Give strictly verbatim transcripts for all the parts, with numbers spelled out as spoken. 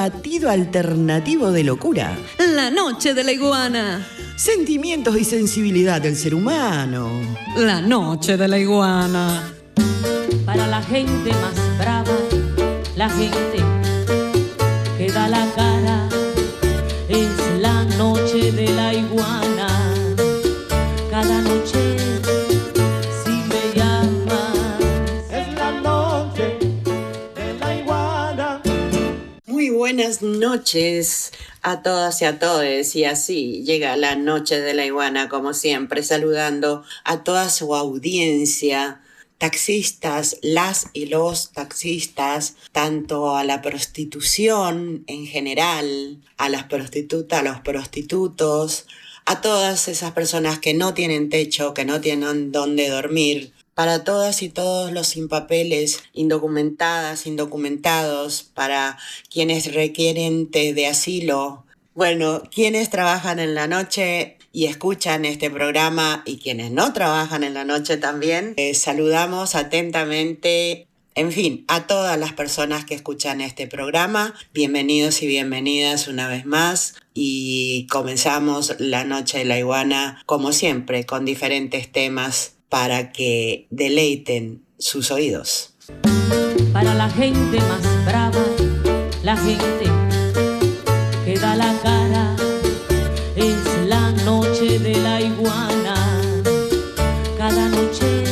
batido alternativo de locura. La noche de la iguana. Sentimientos y sensibilidad del ser humano. La noche de la iguana. Para la gente más brava, la gente que da la cara, es la noche de la iguana. Cada noche, si me llamas, es la noche de la iguana. Muy buenas noches a todas y a todos, y así llega la noche de la iguana, como siempre, saludando a toda su audiencia, taxistas, las y los taxistas, tanto a la prostitución en general, a las prostitutas, a los prostitutos, a todas esas personas que no tienen techo, que no tienen dónde dormir, para todas y todos los sin papeles, indocumentadas, indocumentados, para quienes requieren de asilo. Bueno, quienes trabajan en la noche y escuchan este programa y quienes no trabajan en la noche también, eh, saludamos atentamente, en fin, a todas las personas que escuchan este programa. Bienvenidos y bienvenidas una vez más y comenzamos la noche de la iguana como siempre con diferentes temas para que deleiten sus oídos. Para la gente más brava, la gente que da la cara, es la noche de la iguana. Cada noche,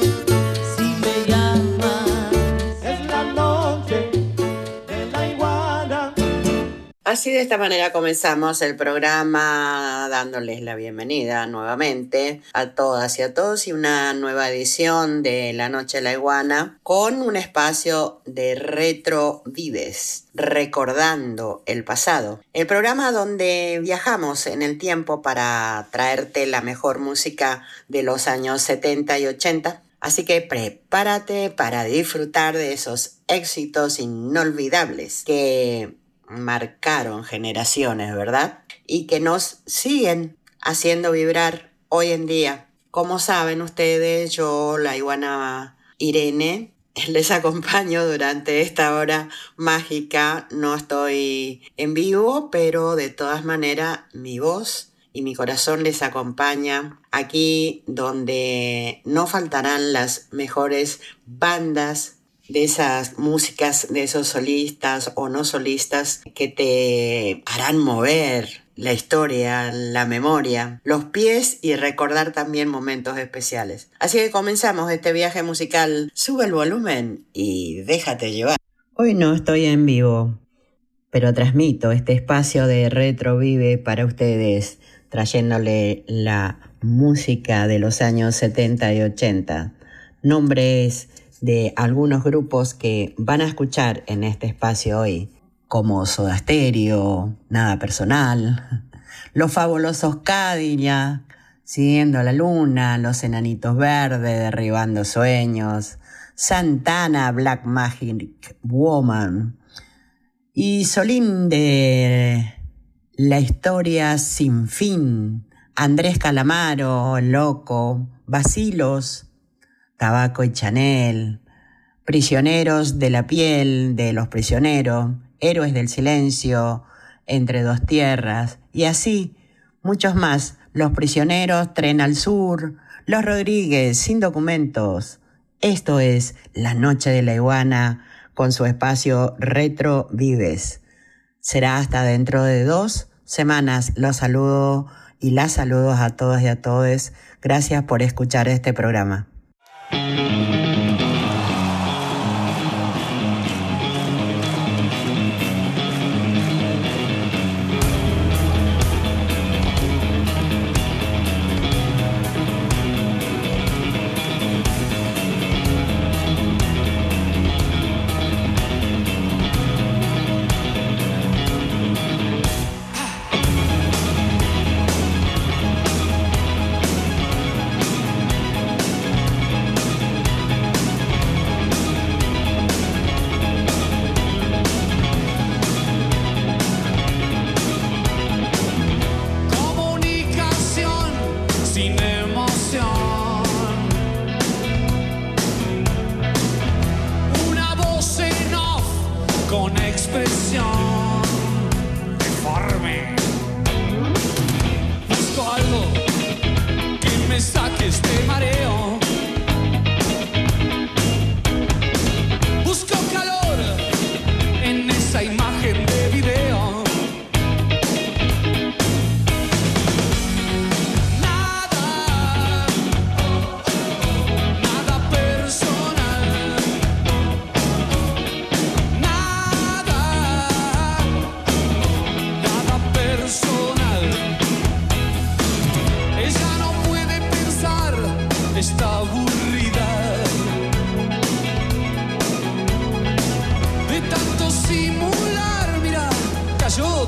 si me llamas, es la noche de la iguana. Así de esta manera comenzamos el programa dándoles la bienvenida nuevamente a todas y a todos y una nueva edición de La Noche de la Iguana con un espacio de Retro Vives, recordando el pasado. El programa donde viajamos en el tiempo para traerte la mejor música de los años setenta y ochenta. Así que prepárate para disfrutar de esos éxitos inolvidables que marcaron generaciones, ¿verdad? Y que nos siguen haciendo vibrar hoy en día. Como saben ustedes, yo, la iguana Irene, les acompaño durante esta hora mágica. No estoy en vivo, pero de todas maneras mi voz y mi corazón les acompaña aquí donde no faltarán las mejores bandas de esas músicas, de esos solistas o no solistas que te harán mover la historia, la memoria, los pies y recordar también momentos especiales. Así que comenzamos este viaje musical. Sube el volumen y déjate llevar. Hoy no estoy en vivo, pero transmito este espacio de Retro Vive para ustedes, trayéndole la música de los años setenta y ochenta. Nombres de algunos grupos que van a escuchar en este espacio hoy, como Soda Stereo, Nada Personal, Los Fabulosos Cadillac, Siguiendo la Luna, Los Enanitos Verdes, Derribando Sueños, Santana, Black Magic Woman, y Solín de La Historia Sin Fin, Andrés Calamaro, Loco, Bacilos, Tabaco y Chanel, Prisioneros de la Piel de Los Prisioneros, Héroes del Silencio, Entre Dos Tierras, y así muchos más. Los Prisioneros, Tren al Sur, Los Rodríguez, Sin Documentos. Esto es La Noche de la Iguana con su espacio Retro Vives. Será hasta dentro de dos semanas. Los saludo y las saludos a todas y a todos. Gracias por escuchar este programa.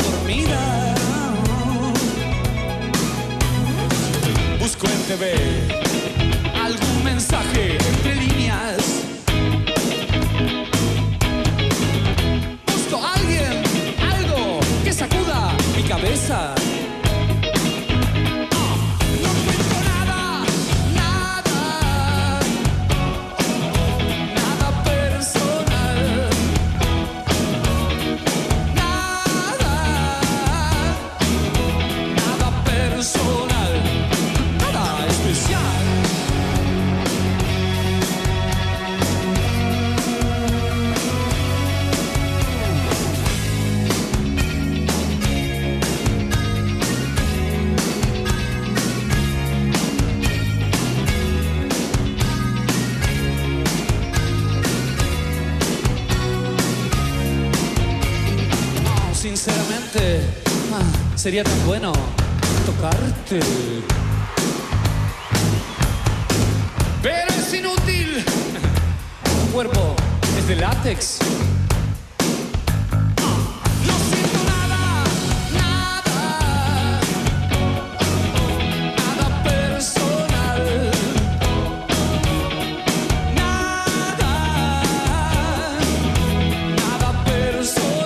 dormida. Busco en T V algún mensaje entre líneas. Busco a alguien, algo que sacuda mi cabeza. Sinceramente, ah, sería tan bueno tocarte. Pero es inútil. Tu cuerpo es de látex. No siento nada, nada, nada personal. Nada, nada personal.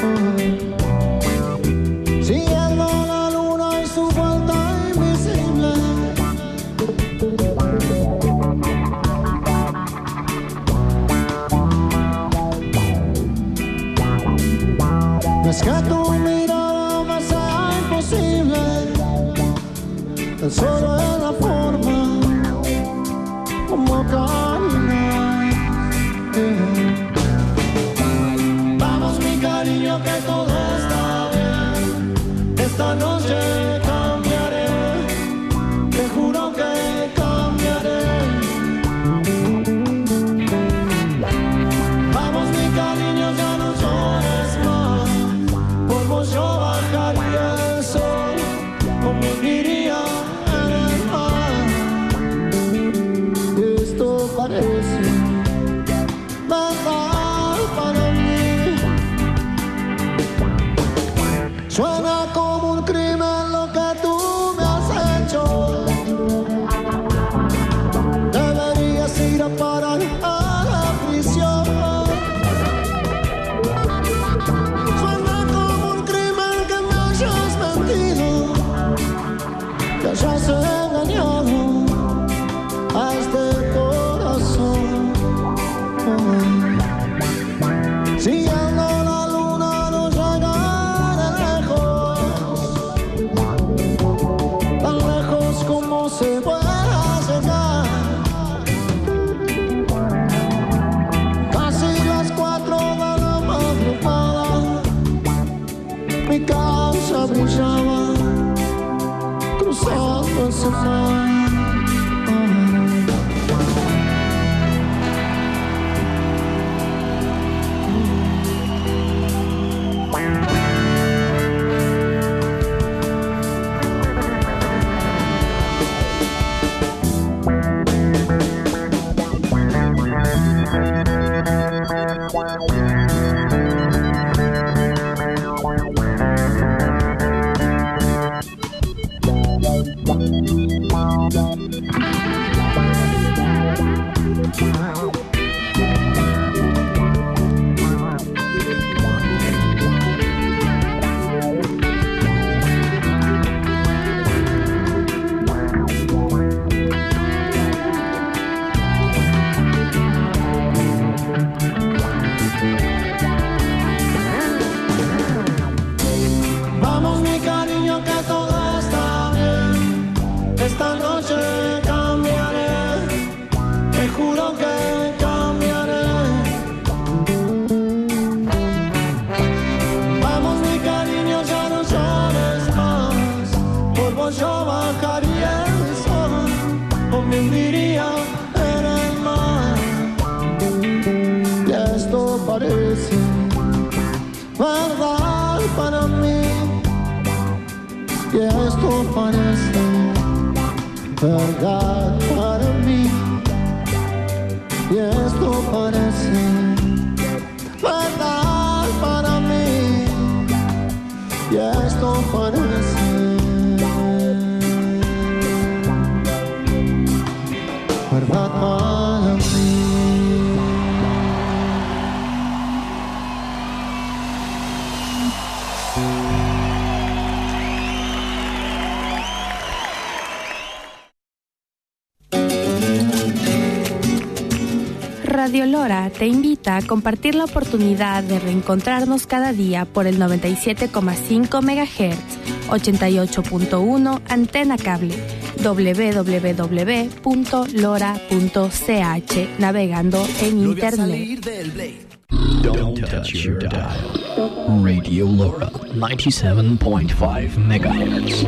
Siguiendo la luna y su vuelta invisible. No es que tu mirada me sea imposible, tan solo es la forma como caminar. Vamos mi cariño que todo está bien, esta noche cambiaré, te juro que cambiaré. Vamos mi cariño, ya no llores más, por vos yo bajaría el sol, como diría en el mar. Esto parece verdad para mí, suena como un crimen lo que tú me has hecho. Deberías ir a parar a la prisión. Suena como un crimen que me hayas mentido, que hayas engañado a este corazón. Siguiendo la luna no llegaré lejos, tan lejos como se pueda llegar. Casi las cuatro de la madrugada, mi casa brillaba cruzando ese mar. Vamos mi cariño que todo está bien, esta noche cambiaré, te juro que cambiaré. Vamos mi cariño, ya no llores más, por vos yo bajaría el sol, o me hundiría en el mar. Y esto parece verdad para mí, y esto parece verdad para mí, y esto parece verdad para mí, y esto parece verdad para mí. Radio Lora te invita a compartir la oportunidad de reencontrarnos cada día por el noventa y siete coma cinco megahertz, ochenta y ocho punto uno antena cable, doble u doble u doble u punto lora punto c h navegando en internet. Don't touch your dial. Radio Lora, ninety-seven point five megahertz.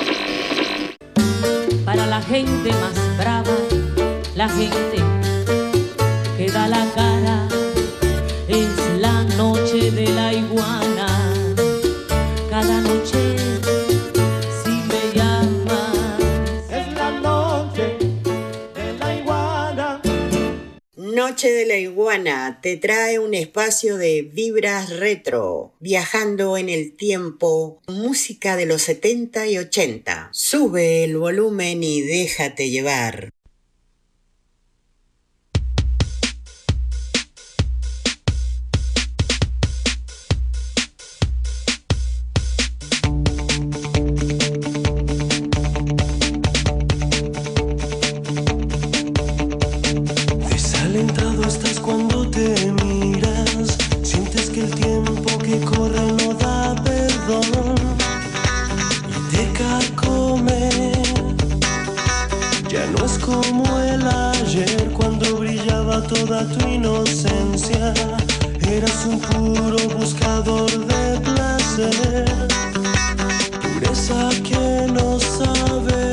Para la gente más brava, la gente que da la cara, es la noche de la iguana. Cada noche, si me llamas, Es la noche de la iguana. Noche de la Iguana te trae un espacio de vibras retro, viajando en el tiempo, música de los setenta y ochenta. Sube el volumen y déjate llevar. toda tu inocencia. Eras un puro buscador de placer, pureza que no sabe.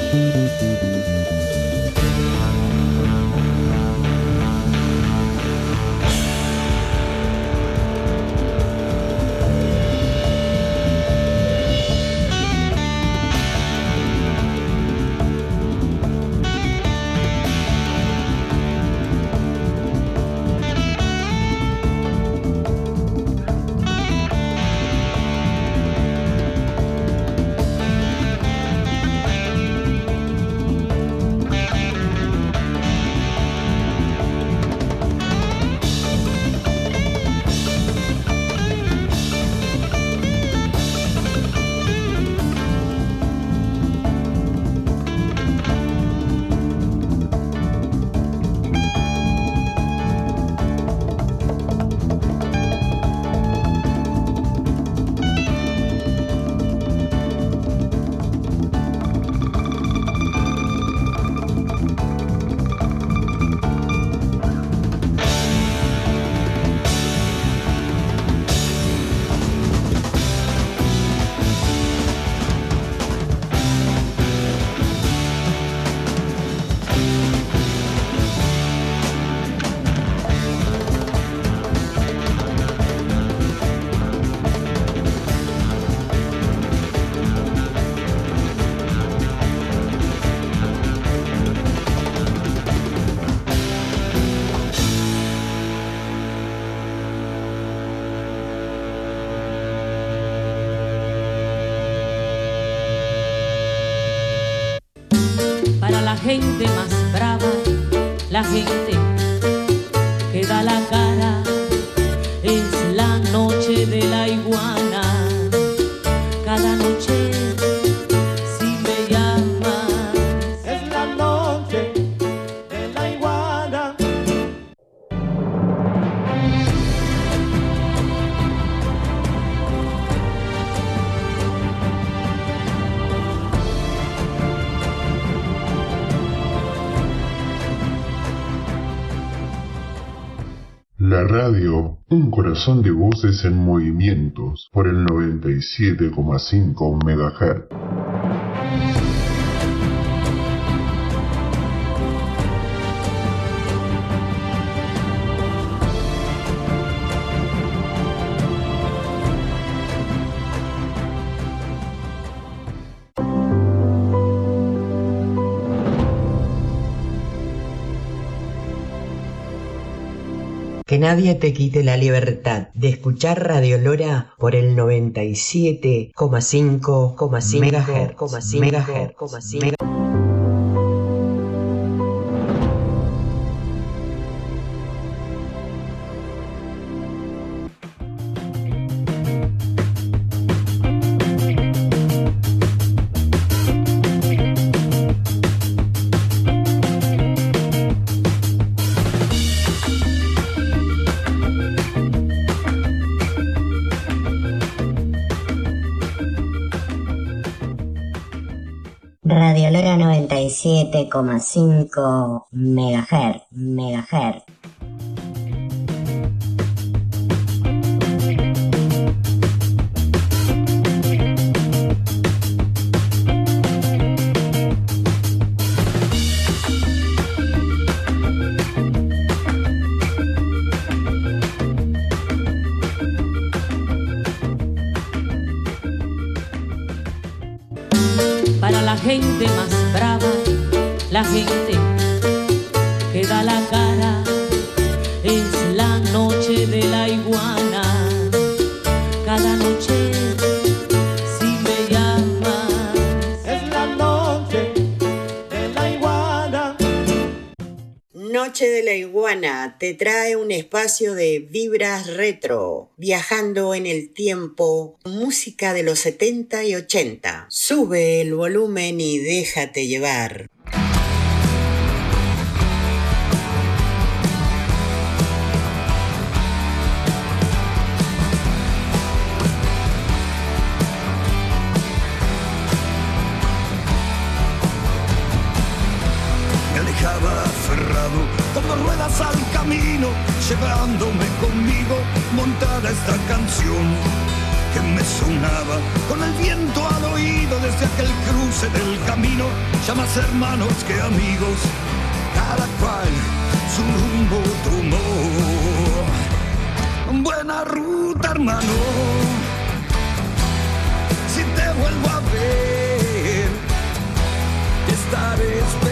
La gente más brava, la gente que da la cara, es la noche de la iguana. Cada noche, si me llamas, es la noche de la iguana. La radio, un corazón de voces en movimientos, por el noventa y siete coma cinco megahertz. Que nadie te quite la libertad de escuchar Radio Lora por el noventa y siete coma cinco megahertz. megahertz. Radio Lora noventa y siete coma cinco megahertz. megahertz. Para la gente más brava, la gente que da la cara, es la noche de la iguana. Cada noche, si me llamas, es la noche de la iguana. Noche de la Iguana te trae un espacio de vibras retro, viajando en el tiempo, música de los setenta y ochenta. Sube el volumen y déjate llevar. Como ruedas al camino, llevándome conmigo montada esta canción. que me sonaba con el viento al oído desde aquel cruce del camino. Ya más hermanos que amigos, cada cual su rumbo tomó. Buena ruta, hermano, si te vuelvo a ver, te estaré esperando.